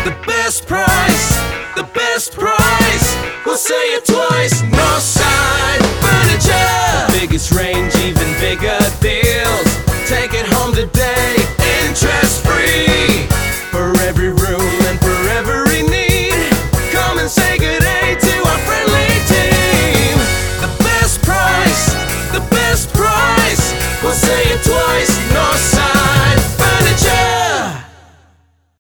The best price, the best price. We'll say it twice. Northside Furniture. The biggest range, even bigger.